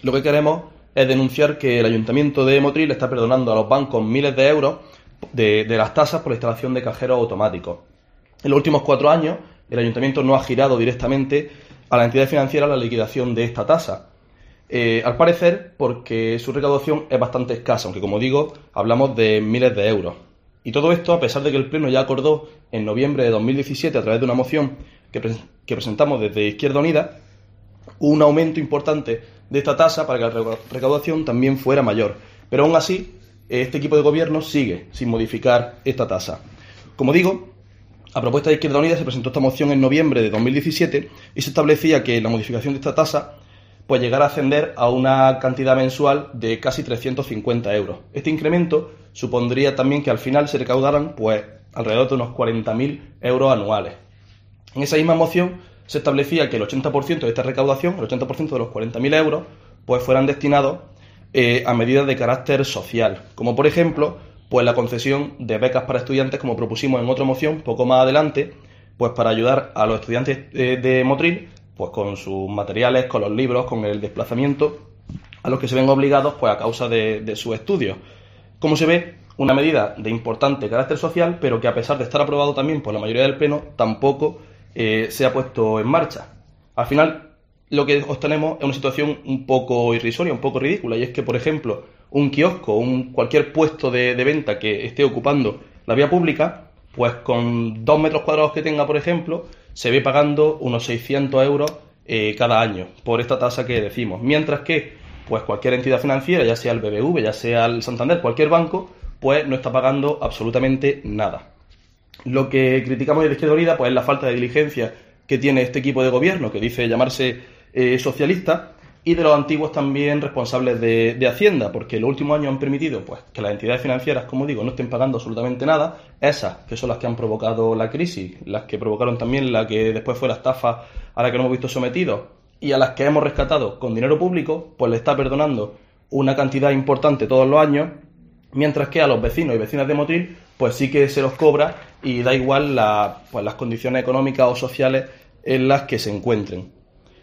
lo que queremos es denunciar que el Ayuntamiento de Motril está perdonando a los bancos miles de euros de las tasas por la instalación de cajeros automáticos. En los últimos 4 años, el Ayuntamiento no ha girado directamente a la entidad financiera la liquidación de esta tasa. Al parecer, porque su recaudación es bastante escasa, aunque como digo, hablamos de miles de euros. Y todo esto a pesar de que el Pleno ya acordó en noviembre de 2017, a través de una moción que presentamos desde Izquierda Unida, un aumento importante de esta tasa para que la recaudación también fuera mayor. Pero aún así, este equipo de gobierno sigue sin modificar esta tasa. Como digo, a propuesta de Izquierda Unida se presentó esta moción en noviembre de 2017 y se establecía que la modificación de esta tasa pues llegara a ascender a una cantidad mensual de casi 350 euros. Este incremento supondría también que al final se recaudaran pues alrededor de unos 40.000 euros anuales. En esa misma moción se establecía que el 80% de esta recaudación, el 80% de los 40.000 euros, pues fueran destinados a medidas de carácter social, como por ejemplo pues la concesión de becas para estudiantes, como propusimos en otra moción poco más adelante, pues para ayudar a los estudiantes de Motril pues con sus materiales, con los libros, con el desplazamiento a los que se ven obligados pues a causa de sus estudios. Como se ve, una medida de importante carácter social, pero que a pesar de estar aprobado también por la mayoría del Pleno, tampoco se ha puesto en marcha. Al final, lo que obtenemos es una situación un poco irrisoria, un poco ridícula, y es que, por ejemplo, un kiosco, cualquier puesto de venta que esté ocupando la vía pública, pues con 2 metros cuadrados que tenga, por ejemplo, se ve pagando unos 600 euros cada año por esta tasa que decimos. Mientras que pues cualquier entidad financiera, ya sea el BBV, ya sea el Santander, cualquier banco, pues no está pagando absolutamente nada. Lo que criticamos desde Izquierda Unida pues es la falta de diligencia que tiene este equipo de gobierno, que dice llamarse socialista, y de los antiguos también responsables de Hacienda, porque los últimos años han permitido pues que las entidades financieras, como digo, no estén pagando absolutamente nada, esas que son las que han provocado la crisis, las que provocaron también la que después fue la estafa a la que nos hemos visto sometidos, y a las que hemos rescatado con dinero público, pues le está perdonando una cantidad importante todos los años, mientras que a los vecinos y vecinas de Motril pues sí que se los cobra y da igual pues las condiciones económicas o sociales en las que se encuentren.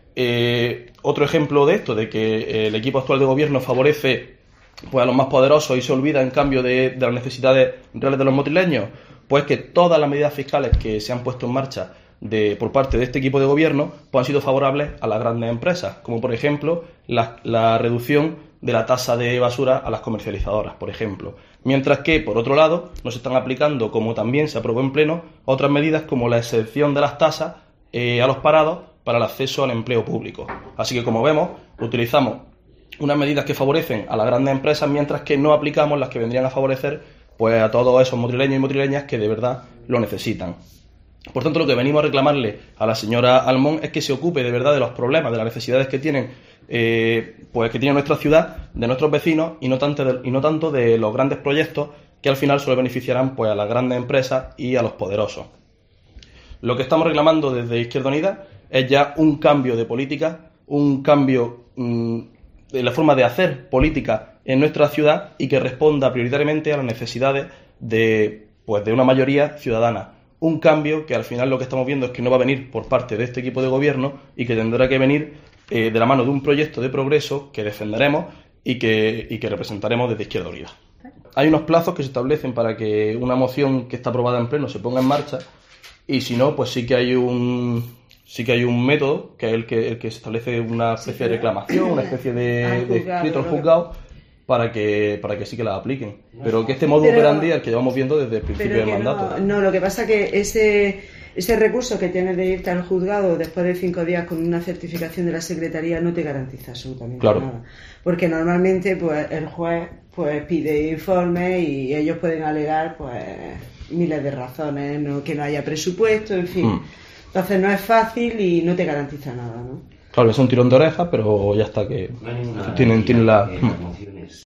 Otro ejemplo de esto, de que el equipo actual de gobierno favorece pues a los más poderosos y se olvida en cambio de las necesidades reales de los motrileños, pues que todas las medidas fiscales que se han puesto en marcha por parte de este equipo de gobierno pues han sido favorables a las grandes empresas, como por ejemplo la reducción de la tasa de basura a las comercializadoras, por ejemplo. Mientras que, por otro lado, no se están aplicando, como también se aprobó en pleno, otras medidas como la exención de las tasas a los parados para el acceso al empleo público. Así que, como vemos, utilizamos unas medidas que favorecen a las grandes empresas, mientras que no aplicamos las que vendrían a favorecer pues a todos esos motrileños y motrileñas que de verdad lo necesitan. Por tanto, lo que venimos a reclamarle a la señora Almón es que se ocupe de verdad de los problemas, de las necesidades que tienen pues que tiene nuestra ciudad, de nuestros vecinos, y no tanto de los grandes proyectos que al final solo beneficiarán pues a las grandes empresas y a los poderosos. Lo que estamos reclamando desde Izquierda Unida es ya un cambio de política, un cambio de la forma de hacer política en nuestra ciudad y que responda prioritariamente a las necesidades de una mayoría ciudadana. Un cambio que al final lo que estamos viendo es que no va a venir por parte de este equipo de gobierno y que tendrá que venir de la mano de un proyecto de progreso que defenderemos y que representaremos desde Izquierda Unida. Hay unos plazos que se establecen para que una moción que está aprobada en pleno se ponga en marcha, y si no, pues sí que hay un método, que es el que se establece una especie de reclamación, una especie de escrito al juzgado, para que sí que la apliquen. Pero que este modus operandi es el que llevamos viendo desde el principio del mandato. No, lo que pasa es que ese recurso que tienes de irte al juzgado después de 5 días con una certificación de la Secretaría no te garantiza absolutamente nada. Porque normalmente pues el juez pues pide informes y ellos pueden alegar pues miles de razones, que no haya presupuesto, en fin. Entonces no es fácil y no te garantiza nada, ¿no? Claro, es un tirón de orejas, pero ya está, que tienen la...